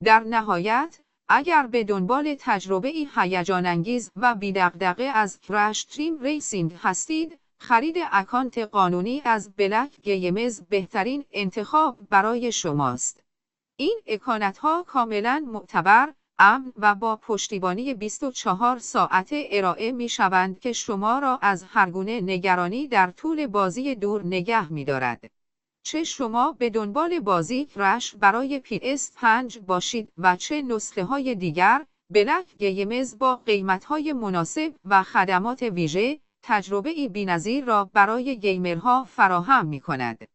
در نهایت، اگر به دنبال تجربه‌ای هیجان‌انگیز و بی‌دغدغه از فرش تریم ریسینگ هستید، خرید اکانت قانونی از بلک گیمز بهترین انتخاب برای شماست. این اکانت‌ها کاملاً معتبر، امن و با پشتیبانی 24 ساعته ارائه می‌شوند که شما را از هرگونه نگرانی در طول بازی دور نگه می‌دارد. چه شما به دنبال بازی فرش برای PS5 باشید و چه نسخه‌های دیگر، بلک گیمز با قیمت‌های مناسب و خدمات ویژه، تجربه‌ای بی‌نظیر را برای گیمرها فراهم می‌کند.